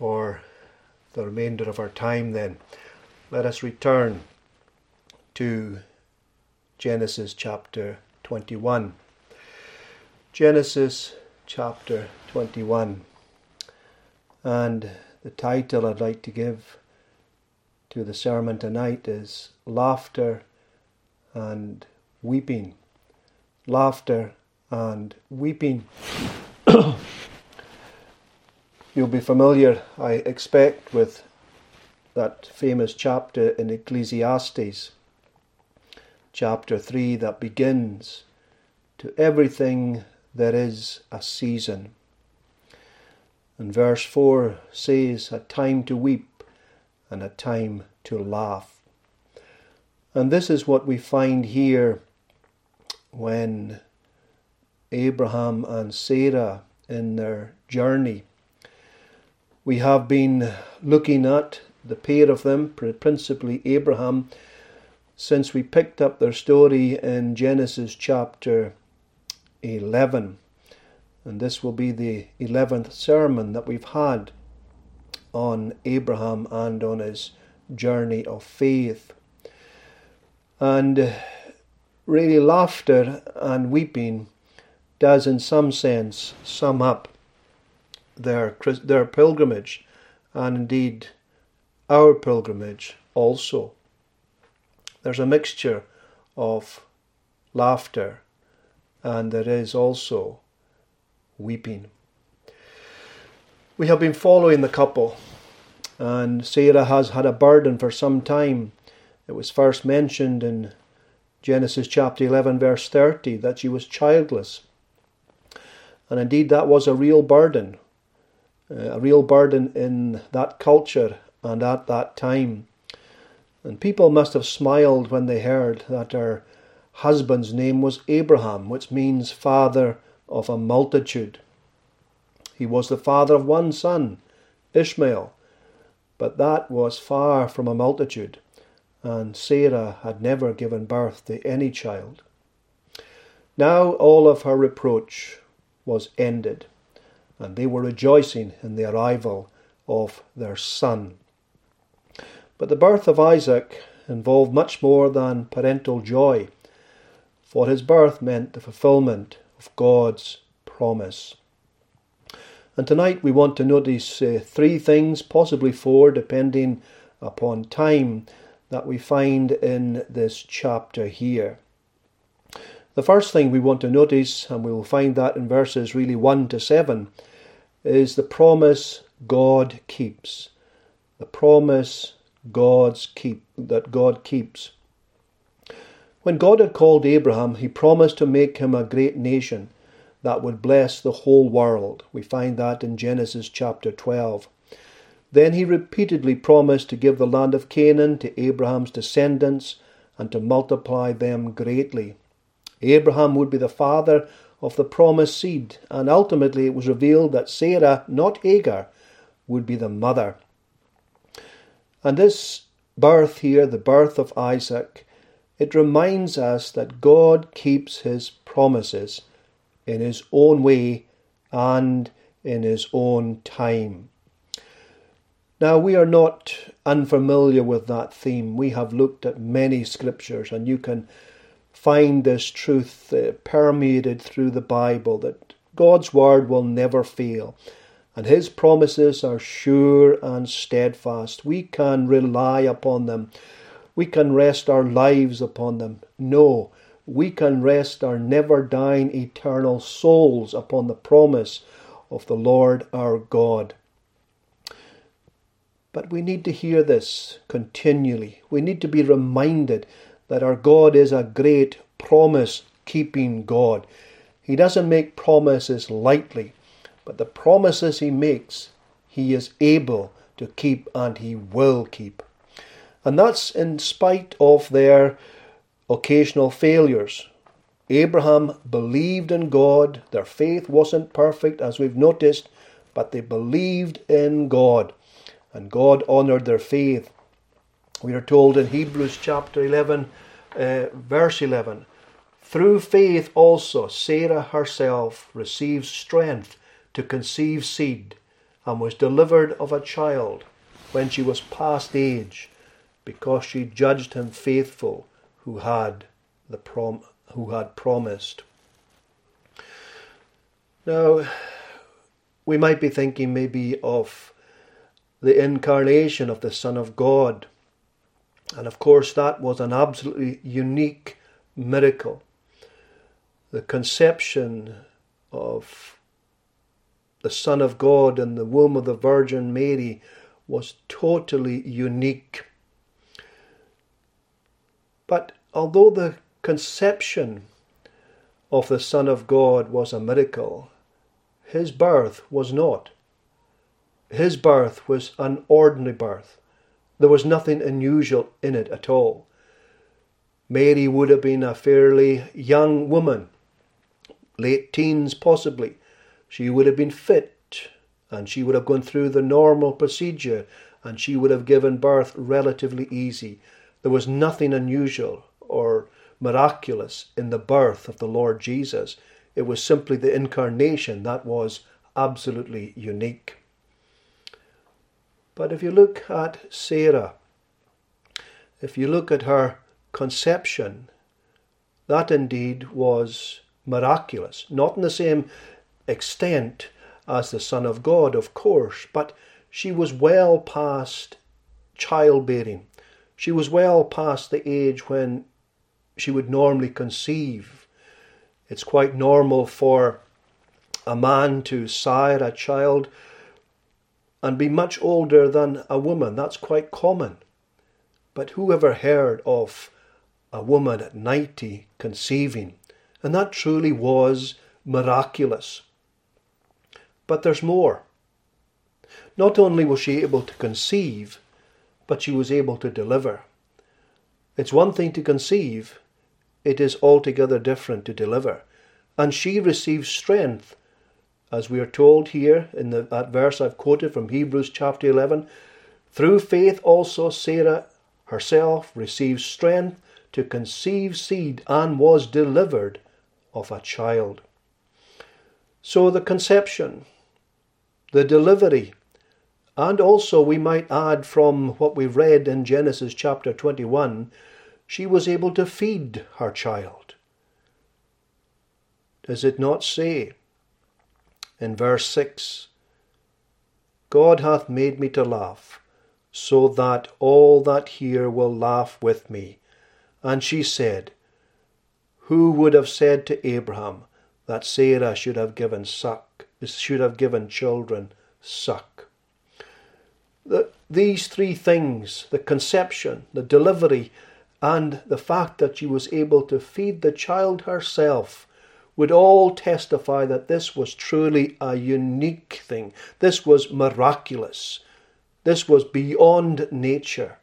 for the remainder of our time then. Let us return to Genesis chapter 21. Genesis chapter 21. And the title I'd like to give to the sermon tonight is Laughter and Weeping. Laughter and weeping. You'll be familiar, I expect, with that famous chapter in Ecclesiastes, chapter 3, that begins, "To everything there is a season." And verse 4 says, "A time to weep and a time to laugh." And this is what we find here when Abraham and Sarah in their journey. We have been looking at the pair of them, principally Abraham, since we picked up their story in Genesis chapter 11. And this will be the 11th sermon that we've had on Abraham and on his journey of faith. And really, laughter and weeping does in some sense sum up their pilgrimage, and indeed our pilgrimage also. There's a mixture of laughter and there is also weeping. We have been following the couple, and Sarah has had a burden for some time. It was first mentioned in Genesis chapter 11 verse 30 that she was childless, and indeed that was a real burden in that culture and at that time. And people must have smiled when they heard that her husband's name was Abraham, which means father of a multitude. He was the father of one son, Ishmael, but that was far from a multitude, and Sarah had never given birth to any child. Now all of her reproach was ended, and they were rejoicing in the arrival of their son. But the birth of Isaac involved much more than parental joy, for his birth meant the fulfillment of God's promise. And tonight we want to notice three things, possibly four, depending upon time, that we find in this chapter here. The first thing we want to notice, and we will find that in verses really 1 to 7, is the promise God keeps. The promise that God keeps. When God had called Abraham, he promised to make him a great nation that would bless the whole world. We find that in Genesis chapter 12. Then he repeatedly promised to give the land of Canaan to Abraham's descendants and to multiply them greatly. Abraham would be the father of the promised seed, and ultimately it was revealed that Sarah, not Hagar, would be the mother. And this birth here, the birth of Isaac, it reminds us that God keeps his promises in his own way and in his own time. Now, we are not unfamiliar with that theme. We have looked at many scriptures, and you can find this truth permeated through the Bible, that God's word will never fail, and his promises are sure and steadfast. We can rely upon them. We can rest our lives upon them. No, we can rest our never-dying eternal souls upon the promise of the Lord our God. But we need to hear this continually. We need to be reminded that our God is a great promise-keeping God. He doesn't make promises lightly, but the promises he makes, he is able to keep, and he will keep. And that's in spite of their occasional failures. Abraham believed in God. Their faith wasn't perfect, as we've noticed, but they believed in God, and God honoured their faith. We are told in Hebrews chapter 11, verse 11, "Through faith also Sarah herself received strength to conceive seed, and was delivered of a child when she was past age, because she judged him faithful who had promised. Now, we might be thinking maybe of the incarnation of the Son of God. And of course, that was an absolutely unique miracle. The conception of the Son of God in the womb of the Virgin Mary was totally unique. But although the conception of the Son of God was a miracle, his birth was not. His birth was an ordinary birth. There was nothing unusual in it at all. Mary would have been a fairly young woman, late teens possibly. She would have been fit, and she would have gone through the normal procedure, and she would have given birth relatively easy. There was nothing unusual or miraculous in the birth of the Lord Jesus. It was simply the incarnation that was absolutely unique. But if you look at Sarah, if you look at her conception, that indeed was miraculous. Not in the same extent as the Son of God, of course, but she was well past childbearing. She was well past the age when she would normally conceive. It's quite normal for a man to sire a child and be much older than a woman. That's quite common. But who ever heard of a woman at 90 conceiving? And that truly was miraculous. But there's more. Not only was she able to conceive, but she was able to deliver. It's one thing to conceive, it is altogether different to deliver. And she received strength, as we are told here in that verse I've quoted from Hebrews chapter 11. Through faith also Sarah herself received strength to conceive seed and was delivered of a child. So the conception, the delivery, and also we might add from what we read in Genesis chapter 21, she was able to feed her child. Does it not say in verse 6, God hath made me to laugh, so that all that hear will laugh with me. And she said, who would have said to Abraham that Sarah should have given children suck? These three things, the conception, the delivery, and the fact that she was able to feed the child herself, would all testify that this was truly a unique thing. This was miraculous. This was beyond nature.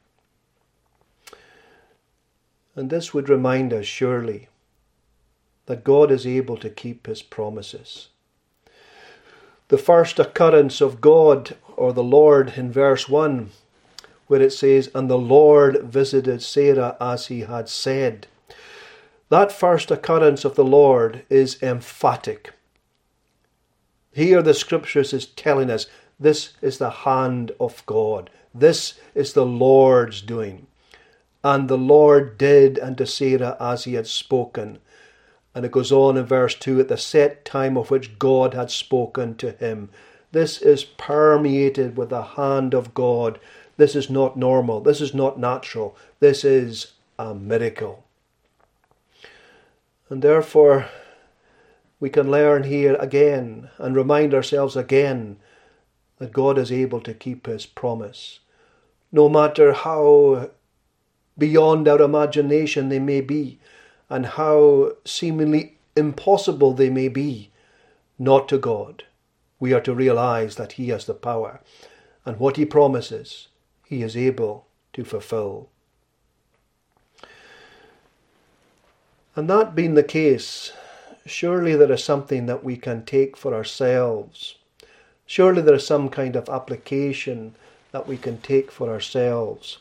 And this would remind us surely that God is able to keep his promises. The first occurrence of God or the Lord in verse 1, where it says, and the Lord visited Sarah as he had said. That first occurrence of the Lord is emphatic. Here the scriptures is telling us this is the hand of God. This is the Lord's doing. And the Lord did unto Sarah as he had spoken. And it goes on in verse 2, at the set time of which God had spoken to him. This is permeated with the hand of God. This is not normal. This is not natural. This is a miracle. And therefore, we can learn here again and remind ourselves again that God is able to keep his promise. No matter how beyond our imagination they may be, and how seemingly impossible they may be, not to God. We are to realize that he has the power, and what he promises, he is able to fulfill. And that being the case, surely there is something that we can take for ourselves. Surely there is some kind of application that we can take for ourselves.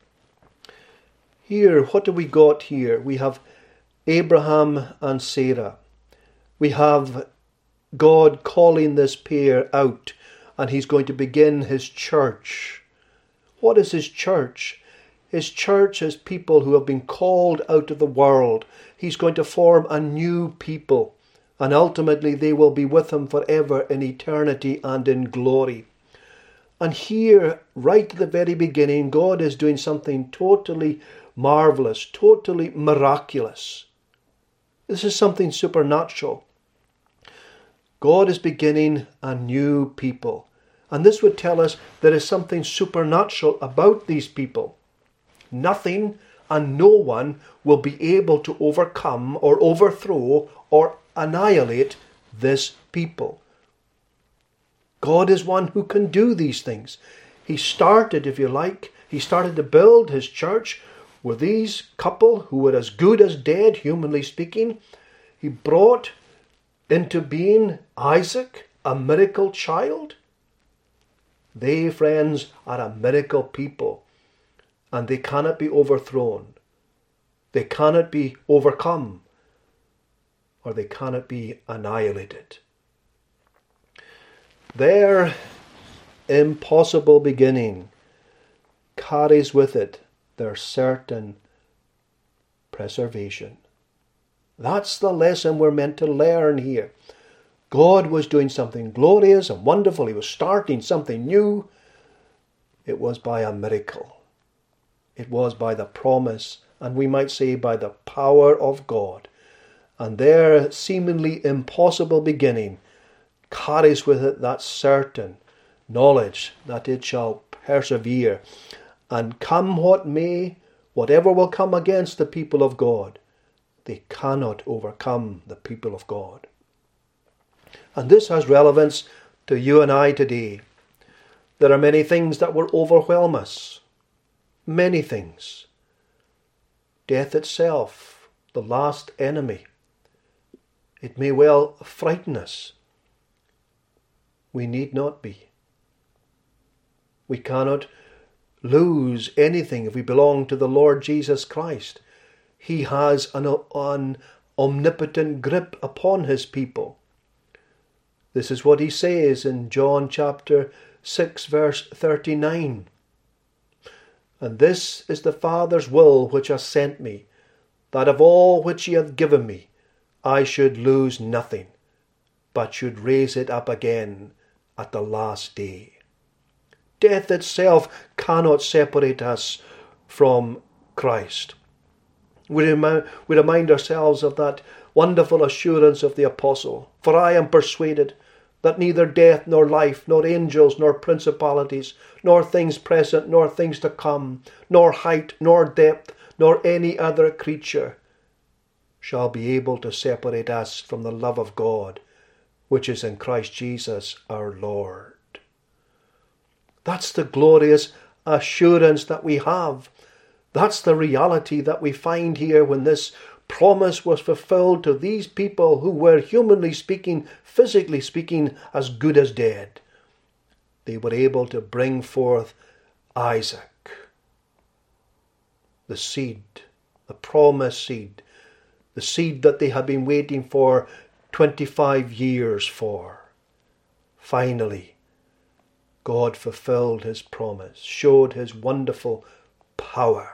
Here, what do we got here? We have Abraham and Sarah. We have God calling this pair out and he's going to begin his church. What is his church? His church is people who have been called out of the world. He's going to form a new people, and ultimately they will be with him forever in eternity and in glory. And here, right at the very beginning, God is doing something totally marvelous, totally miraculous. This is something supernatural. God is beginning a new people. And this would tell us there is something supernatural about these people. Nothing and no one will be able to overcome or overthrow or annihilate this people. God is one who can do these things. He started, if you like, he started to build his church with these couple who were as good as dead, humanly speaking. He brought into being Isaac, a miracle child. They, friends, are a miracle people, and they cannot be overthrown. They cannot be overcome, or they cannot be annihilated. Their impossible beginning carries with it their certain preservation. That's the lesson we're meant to learn here. God was doing something glorious and wonderful. He was starting something new. It was by a miracle. It was by the promise, and we might say by the power of God. And their seemingly impossible beginning carries with it that certain knowledge that it shall persevere. And come what may, whatever will come against the people of God, they cannot overcome the people of God. And this has relevance to you and I today. There are many things that will overwhelm us. Many things. Death itself, the last enemy. It may well frighten us. We need not be. We cannot lose anything if we belong to the Lord Jesus Christ. He has an omnipotent grip upon his people. This is what he says in John chapter 6 verse 39. And this is the Father's will which hath sent me, that of all which he hath given me, I should lose nothing, but should raise it up again at the last day. Death itself cannot separate us from Christ. We remind ourselves of that wonderful assurance of the apostle. For I am persuaded that neither death nor life, nor angels, nor principalities, nor things present, nor things to come, nor height, nor depth, nor any other creature shall be able to separate us from the love of God, which is in Christ Jesus our Lord. That's the glorious assurance that we have. That's the reality that we find here when this promise was fulfilled to these people who were, humanly speaking, physically speaking, as good as dead. They were able to bring forth Isaac, the seed, the promised seed, the seed that they had been waiting for 25 years for. Finally, God fulfilled his promise, showed his wonderful power.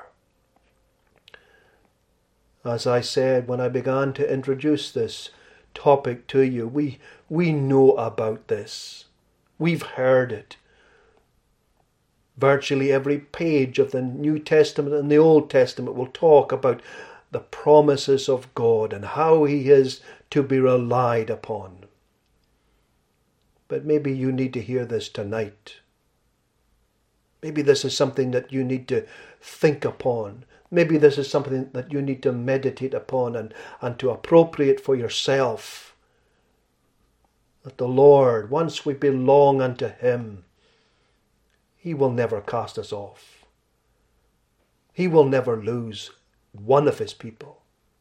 As I said when I began to introduce this topic to you, we know about this. We've heard it. Virtually every page of the New Testament and the Old Testament will talk about the promises of God and how he is to be relied upon. But maybe you need to hear this tonight. Maybe this is something that you need to think upon. Maybe this is something that you need to meditate upon and to appropriate for yourself. That the Lord, once we belong unto him, he will never cast us off. He will never lose one of his people.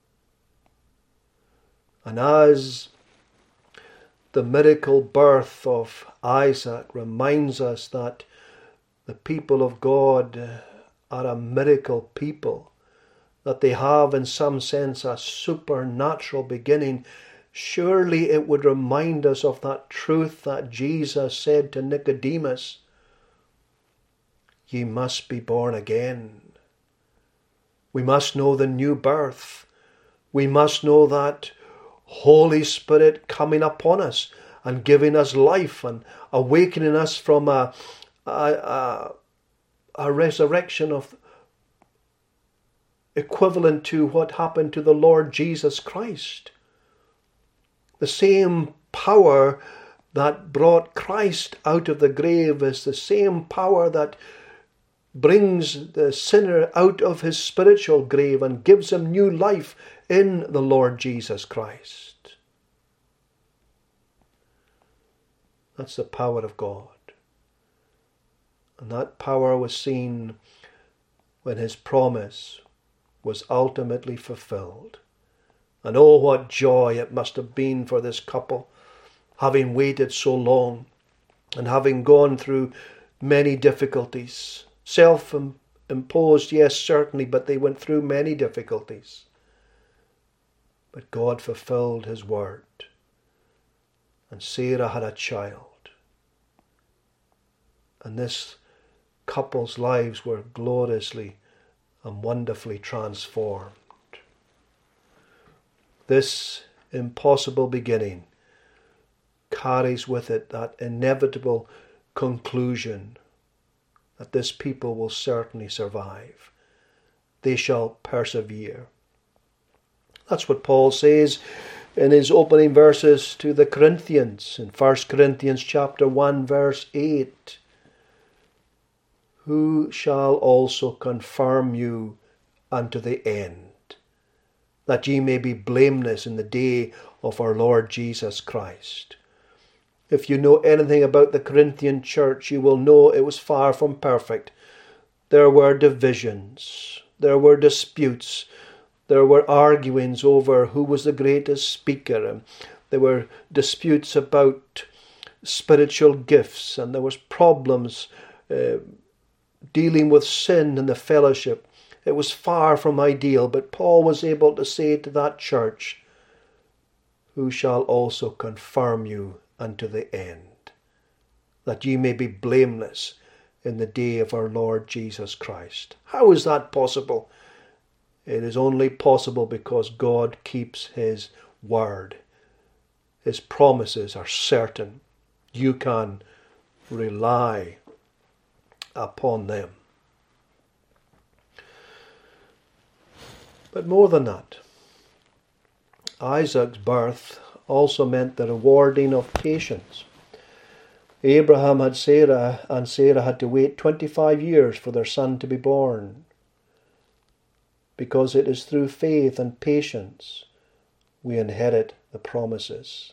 And as the miracle birth of Isaac reminds us that the people of God are a miracle people, that they have in some sense a supernatural beginning, surely it would remind us of that truth that Jesus said to Nicodemus, "Ye must be born again." We must know the new birth. We must know that Holy Spirit coming upon us and giving us life and awakening us from a resurrection of equivalent to what happened to the Lord Jesus Christ. The same power that brought Christ out of the grave is the same power that brings the sinner out of his spiritual grave and gives him new life in the Lord Jesus Christ. That's the power of God. And that power was seen when his promise was ultimately fulfilled. And oh, what joy it must have been for this couple, having waited so long and having gone through many difficulties. Self-imposed, yes, certainly, but they went through many difficulties. But God fulfilled his word. And Sarah had a child. And this couple's lives were gloriously and wonderfully transformed. This impossible beginning carries with it that inevitable conclusion that this people will certainly survive. They shall persevere. That's what Paul says in his opening verses to the Corinthians in 1 Corinthians chapter 1 verse 8. Who shall also confirm you unto the end, that ye may be blameless in the day of our Lord Jesus Christ. If you know anything about the Corinthian church, you will know it was far from perfect. There were divisions, there were disputes, there were arguings over who was the greatest speaker, and there were disputes about spiritual gifts, and there was problems dealing with sin in the fellowship. It was far from ideal, but Paul was able to say to that church, who shall also confirm you unto the end, that ye may be blameless in the day of our Lord Jesus Christ. How is that possible? It is only possible because God keeps his word. His promises are certain. You can rely upon them. But more than that, Isaac's birth also meant the rewarding of patience. Abraham had Sarah, and Sarah had to wait 25 years for their son to be born, because it is through faith and patience we inherit the promises.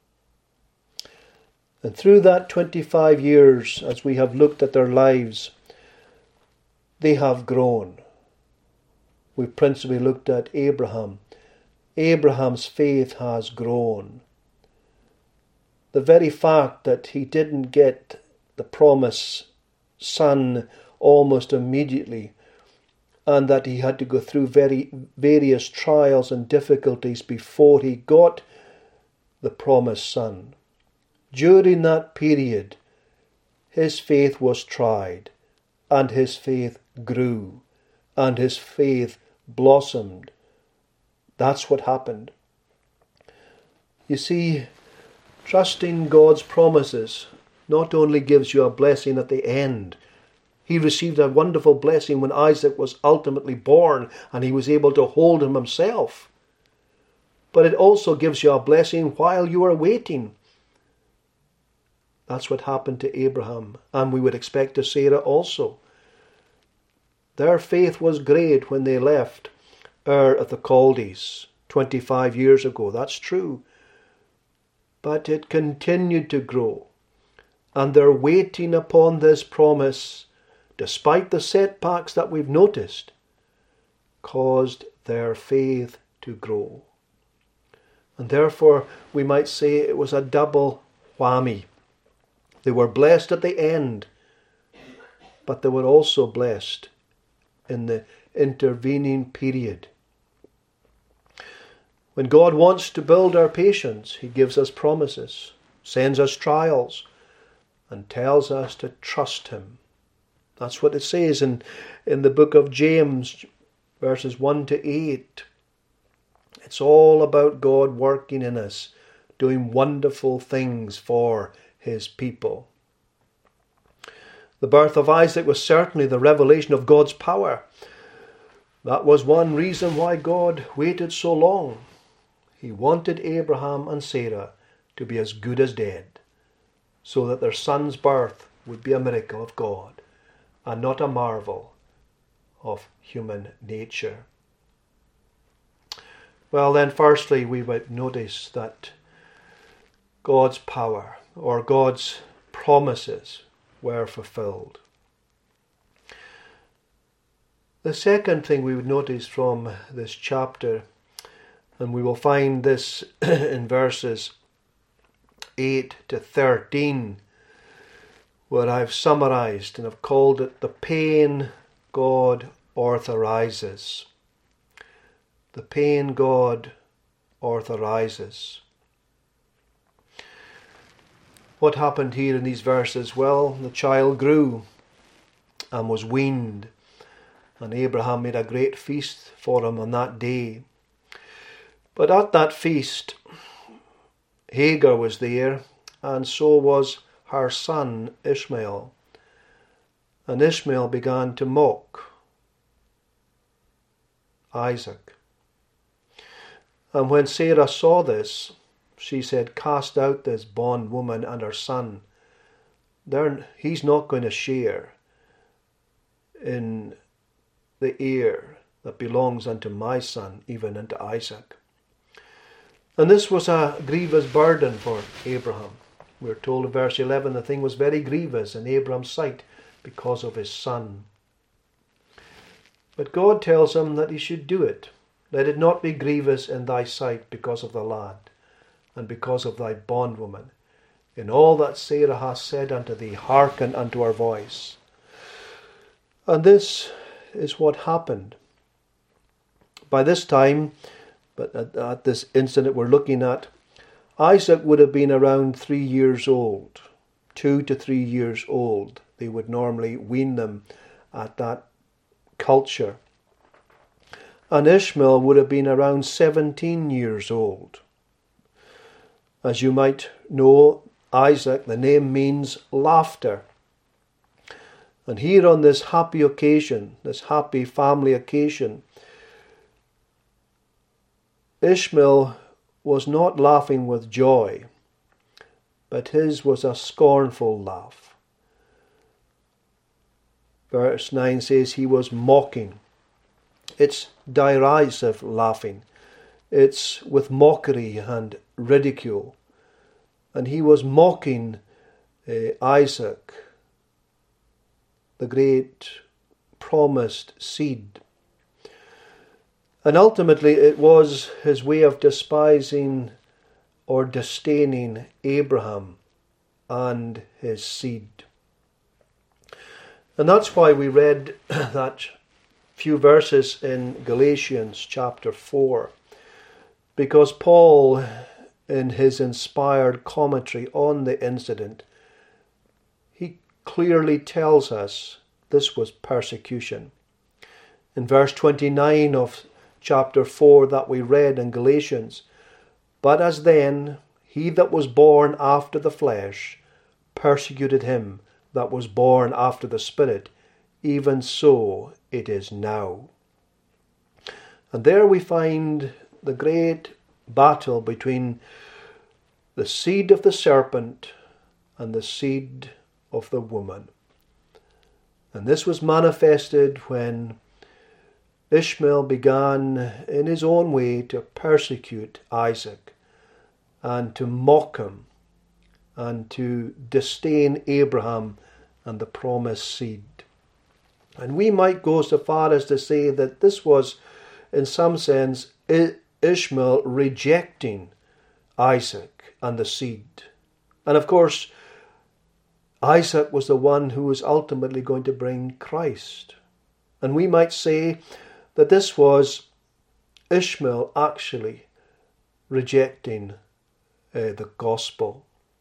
And through that 25 years, as we have looked at their lives, they have grown. We've principally looked at Abraham. Abraham's faith has grown. The very fact that he didn't get the promised son almost immediately, and that he had to go through various trials and difficulties before he got the promised son. During that period, his faith was tried, and his faith grew, and his faith blossomed. That's what happened. You see, trusting God's promises not only gives you a blessing at the end. He received a wonderful blessing when Isaac was ultimately born and he was able to hold him himself. But it also gives you a blessing while you are waiting. That's what happened to Abraham, and we would expect to Sarah also. Their faith was great when they left Ur of the Chaldees 25 years ago. That's true. But it continued to grow. And their waiting upon this promise, despite the setbacks that we've noticed, caused their faith to grow. And therefore, we might say it was a double whammy. They were blessed at the end, but they were also blessed in the intervening period. When God wants to build our patience, he gives us promises, sends us trials, and tells us to trust him. That's what it says in the book of James, verses 1 to 8. It's all about God working in us, doing wonderful things for his people. The birth of Isaac was certainly the revelation of God's power. That was one reason why God waited so long. He wanted Abraham and Sarah to be as good as dead, so that their son's birth would be a miracle of God and not a marvel of human nature. Well then, firstly, we would notice that God's power or God's promises were fulfilled. The second thing we would notice from this chapter, and we will find this in verses 8 to 13, where I've summarized and have called it the pain God authorizes. The pain God authorizes. What happened here in these verses? Well, the child grew and was weaned, and Abraham made a great feast for him on that day. But at that feast, Hagar was there, and so was her son Ishmael. And Ishmael began to mock Isaac. And when Sarah saw this, she said, "Cast out this bondwoman and her son. He's not going to share in the heir that belongs unto my son, even unto Isaac." And this was a grievous burden for Abraham. We're told in verse 11, the thing was very grievous in Abraham's sight because of his son. But God tells him that he should do it. "Let it not be grievous in thy sight because of the lad, and because of thy bondwoman. In all that Sarah hath said unto thee, hearken unto her voice." And this is what happened. By this time, but at this incident we're looking at, Isaac would have been around 3 years old, 2 to 3 years old. They would normally wean them at that culture. And Ishmael would have been around 17 years old. As you might know, Isaac, the name means laughter. And here on this happy occasion, this happy family occasion, Ishmael was not laughing with joy, but his was a scornful laugh. Verse 9 says he was mocking. It's derisive laughing. It's with mockery and ridicule. And he was mocking Isaac, the great promised seed. And ultimately it was his way of despising or disdaining Abraham and his seed. And that's why we read that few verses in Galatians chapter 4. Because Paul, in his inspired commentary on the incident, he clearly tells us this was persecution. In verse 29 of chapter 4 that we read in Galatians, "But as then he that was born after the flesh persecuted him that was born after the Spirit, even so it is now." And there we find the great battle between the seed of the serpent and the seed of the woman. And this was manifested when Ishmael began in his own way to persecute Isaac and to mock him and to disdain Abraham and the promised seed. And we might go so far as to say that this was, in some sense, Ishmael rejecting Isaac and the seed. And of course, Isaac was the one who was ultimately going to bring Christ. And we might say that this was Ishmael actually rejecting the gospel.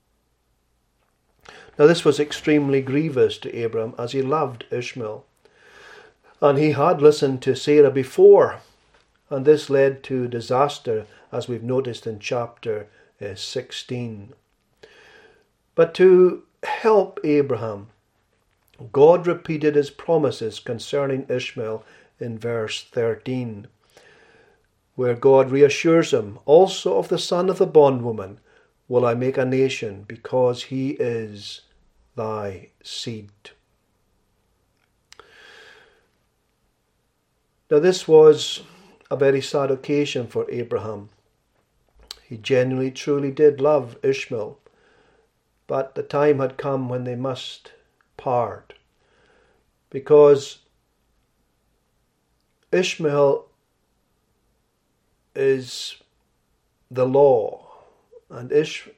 Now this was extremely grievous to Abraham, as he loved Ishmael. And he had listened to Sarah before, and this led to disaster, as we've noticed in chapter 16. But to help Abraham, God repeated his promises concerning Ishmael in verse 13, where God reassures him, also of the son of the bondwoman will I make a nation, because he is thy seed. Now this was a very sad occasion for Abraham. He genuinely, truly did love Ishmael, but the time had come when they must part, because Ishmael is the law, and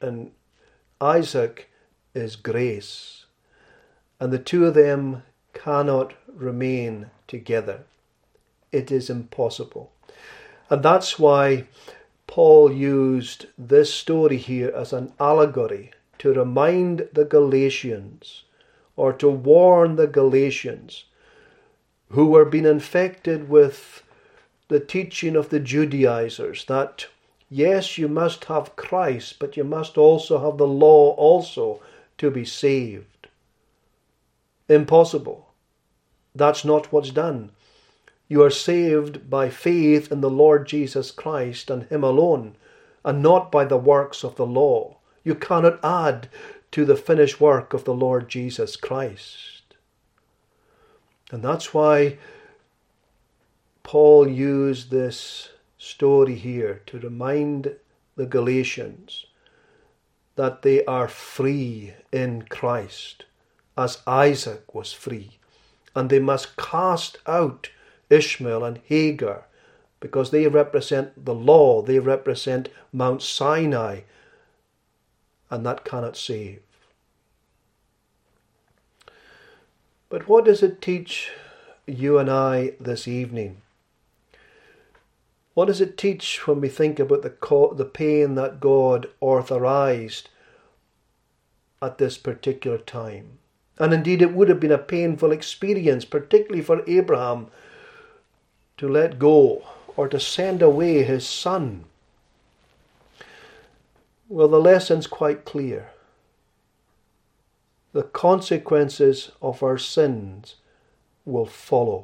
Isaac is grace, and the two of them cannot remain together. It is impossible. And that's why Paul used this story here as an allegory to remind the Galatians, or to warn the Galatians, who were being infected with the teaching of the Judaizers, that yes, you must have Christ, but you must also have the law also to be saved. Impossible. That's not what's done. You are saved by faith in the Lord Jesus Christ and Him alone, and not by the works of the law. You cannot add to the finished work of the Lord Jesus Christ. And that's why Paul used this story here to remind the Galatians that they are free in Christ, as Isaac was free. And they must cast out Ishmael and Hagar, because they represent the law, they represent Mount Sinai, and that cannot save. But what does it teach you and I this evening? What does it teach when we think about the pain that God authorized at this particular time? And indeed it would have been a painful experience, particularly for Abraham, to let go or to send away his son. Well, the lesson's quite clear. The consequences of our sins will follow.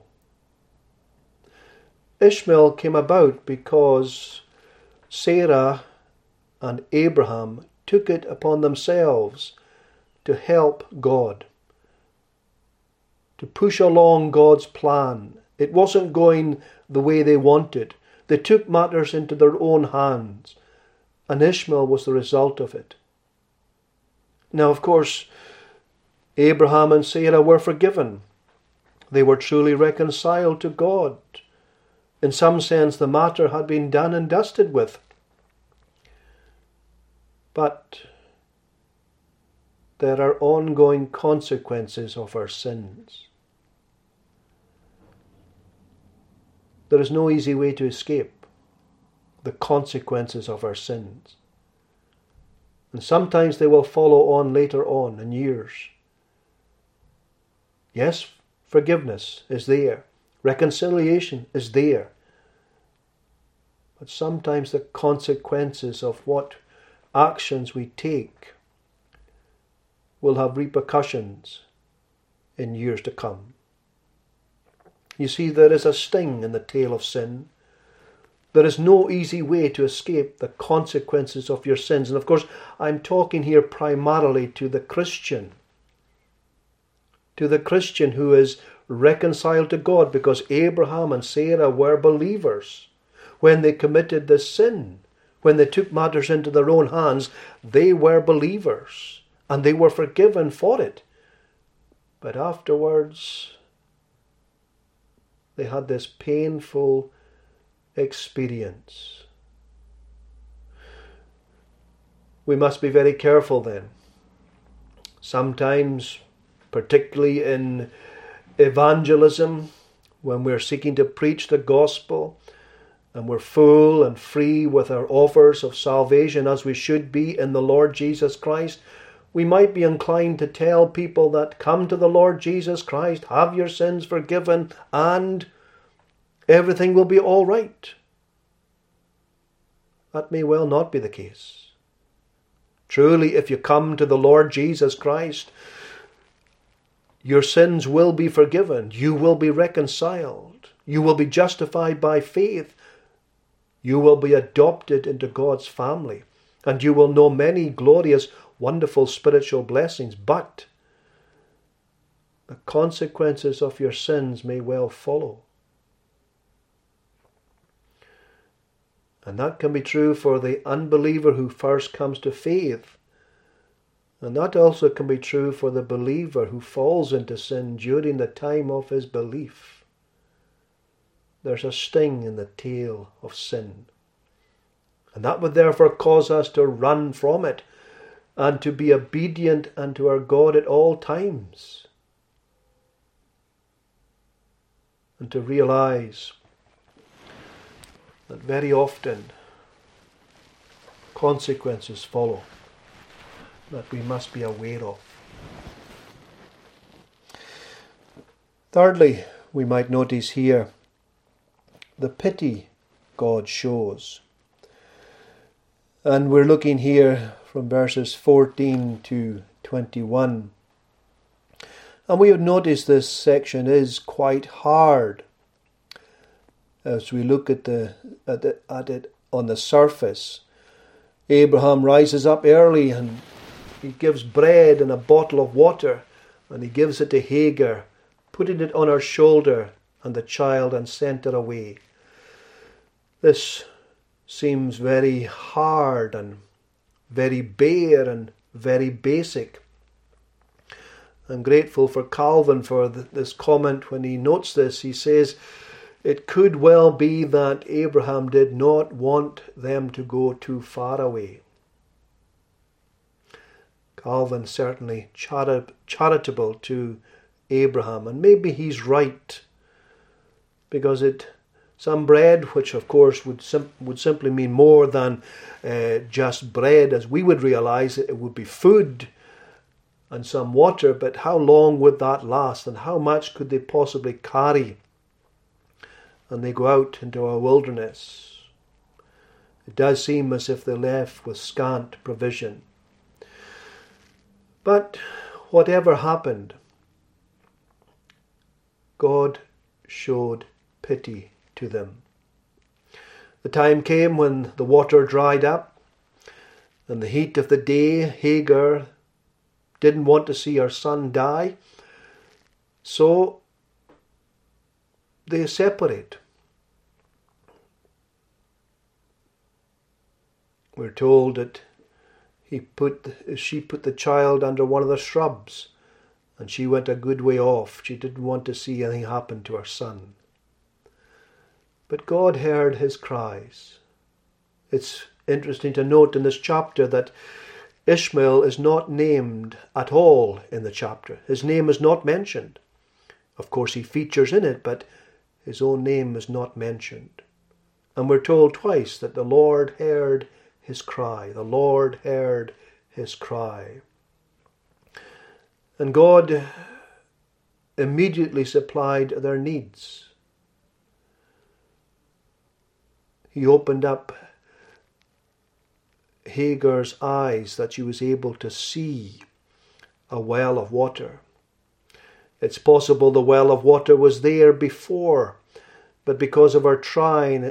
Ishmael came about because Sarah and Abraham took it upon themselves to help God, to push along God's plan. It wasn't going the way they wanted. They took matters into their own hands, and Ishmael was the result of it. Now, of course, Abraham and Sarah were forgiven. They were truly reconciled to God. In some sense, the matter had been done and dusted with. But there are ongoing consequences of our sins. There is no easy way to escape the consequences of our sins. And sometimes they will follow on later on in years. Yes, forgiveness is there. Reconciliation is there. But sometimes the consequences of what actions we take will have repercussions in years to come. You see, there is a sting in the tail of sin. There is no easy way to escape the consequences of your sins. And of course, I'm talking here primarily to the Christian. To the Christian who is reconciled to God, because Abraham and Sarah were believers. When they committed this sin, when they took matters into their own hands, they were believers and they were forgiven for it. But afterwards, they had this painful experience. We must be very careful then. Sometimes, particularly in evangelism, when we're seeking to preach the gospel, and we're full and free with our offers of salvation as we should be in the Lord Jesus Christ, we might be inclined to tell people that come to the Lord Jesus Christ, have your sins forgiven, and everything will be all right. That may well not be the case. Truly, if you come to the Lord Jesus Christ, your sins will be forgiven. You will be reconciled. You will be justified by faith. You will be adopted into God's family. And you will know many glorious, wonderful spiritual blessings. But the consequences of your sins may well follow. And that can be true for the unbeliever who first comes to faith. And that also can be true for the believer who falls into sin during the time of his belief. There's a sting in the tail of sin. And that would therefore cause us to run from it and to be obedient unto our God at all times. And to realize that very often consequences follow that we must be aware of. Thirdly, we might notice here the pity God shows. And we're looking here from verses 14 to 21. And we have noticed this section is quite hard. As we look at it on the surface, Abraham rises up early and he gives bread and a bottle of water, and he gives it to Hagar, putting it on her shoulder and the child, and sent her away. This seems very hard and very bare and very basic. I'm grateful for Calvin for this comment when he notes this. He says, it could well be that Abraham did not want them to go too far away. Calvin certainly charitable to Abraham, and maybe he's right, because some bread, which of course would simply mean more than just bread as we would realize it would be food, and some water, but how long would that last, and how much could they possibly carry? And they go out into a wilderness. It does seem as if they left with scant provision. But whatever happened, God showed pity to them. The time came when the water dried up, and the heat of the day, Hagar didn't want to see her son die, so they separate. We're told that she put the child under one of the shrubs, and she went a good way off. She didn't want to see anything happen to her son. But God heard his cries. It's interesting to note in this chapter that Ishmael is not named at all in the chapter. His name is not mentioned. Of course, he features in it, but his own name is not mentioned. And we're told twice that the Lord heard his cry. The Lord heard his cry. And God immediately supplied their needs. He opened up Hagar's eyes that she was able to see a well of water. It's possible the well of water was there before, but because of her crying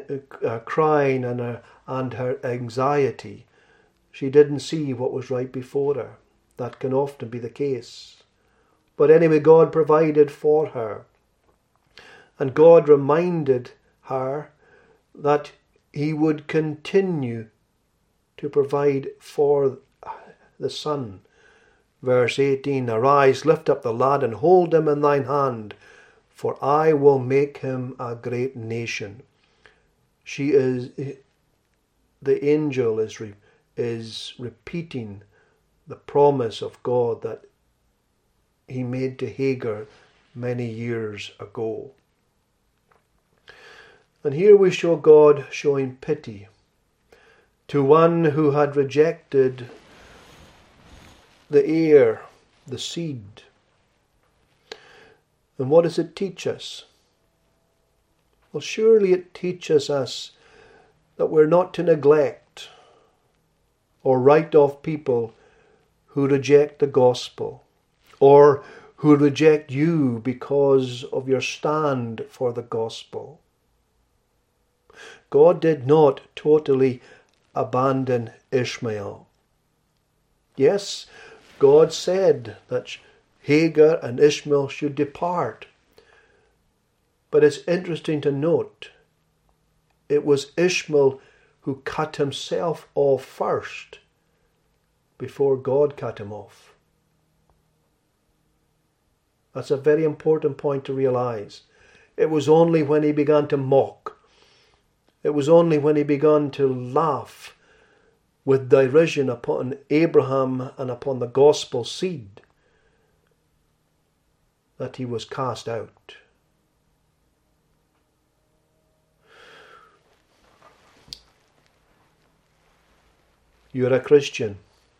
and her anxiety, she didn't see what was right before her. That can often be the case. But anyway, God provided for her. And God reminded her that he would continue to provide for the son. Verse 18, arise, lift up the lad and hold him in thine hand, for I will make him a great nation. The angel is repeating the promise of God that he made to Hagar many years ago. And here we show God showing pity to one who had rejected the heir, the seed. And what does it teach us? Well, surely it teaches us that we're not to neglect or write off people who reject the gospel, or who reject you because of your stand for the gospel. God did not totally abandon Ishmael. Yes, God said that Hagar and Ishmael should depart. But it's interesting to note, it was Ishmael who cut himself off first before God cut him off. That's a very important point to realize. It was only when he began to mock, it was only when he began to laugh with derision upon Abraham and upon the gospel seed that he was cast out. You're a Christian,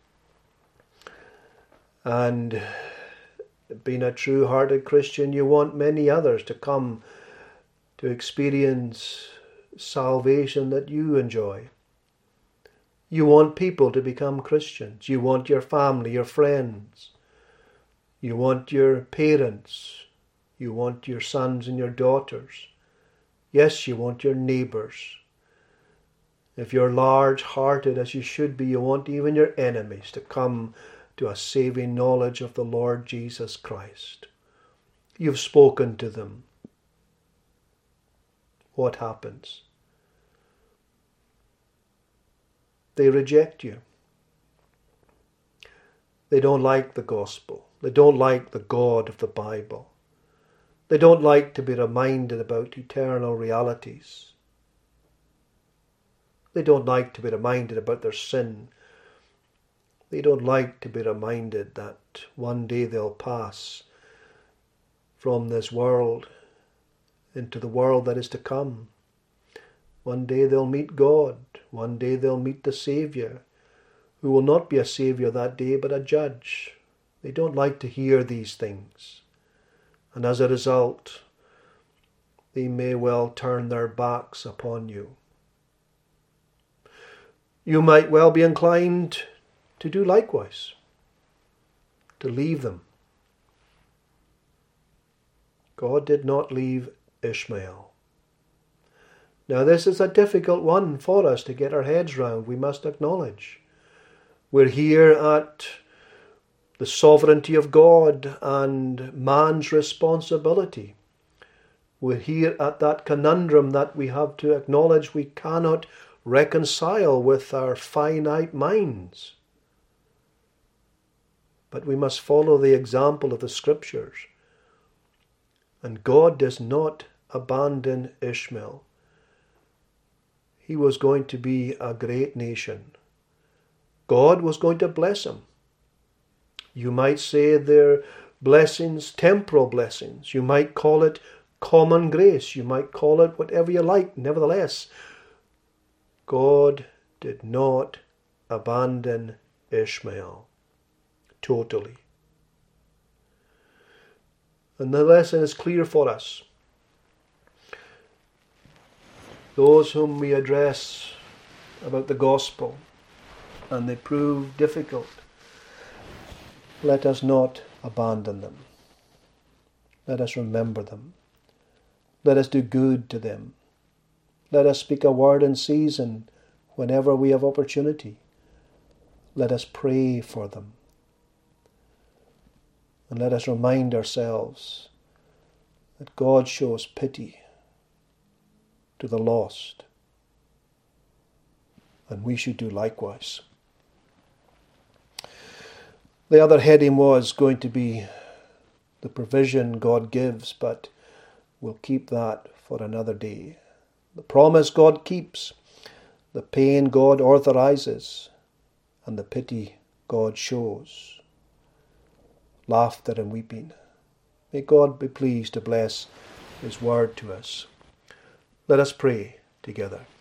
and being a true-hearted Christian, you want many others to come to experience salvation that you enjoy. You want people to become Christians. You want your family, your friends. You want your parents. You want your sons and your daughters. Yes, you want your neighbours. If you're large-hearted as you should be, you want even your enemies to come to a saving knowledge of the Lord Jesus Christ. You've spoken to them. What happens? They reject you. They don't like the gospel. They don't like the God of the Bible. They don't like to be reminded about eternal realities. They don't like to be reminded about their sin. They don't like to be reminded that one day they'll pass from this world into the world that is to come. One day they'll meet God. One day they'll meet the Saviour, who will not be a Saviour that day but a judge. They don't like to hear these things. And as a result, they may well turn their backs upon you. You might well be inclined to do likewise, to leave them. God did not leave Ishmael. Now this is a difficult one for us to get our heads round, we must acknowledge. We're here at the sovereignty of God and man's responsibility. We're here at that conundrum that we have to acknowledge we cannot reconcile with our finite minds. But we must follow the example of the Scriptures. And God does not abandon Ishmael. He was going to be a great nation. God was going to bless him. You might say they're blessings, temporal blessings. You might call it common grace. You might call it whatever you like. Nevertheless, God did not abandon Ishmael totally. And the lesson is clear for us. Those whom we address about the gospel and they prove difficult, let us not abandon them. Let us remember them. Let us do good to them. Let us speak a word in season whenever we have opportunity. Let us pray for them. And let us remind ourselves that God shows pity to the lost. And we should do likewise. The other heading was going to be the provision God gives, but we'll keep that for another day. The promise God keeps, the pain God authorizes, and the pity God shows. Laughter and weeping. May God be pleased to bless His word to us. Let us pray together.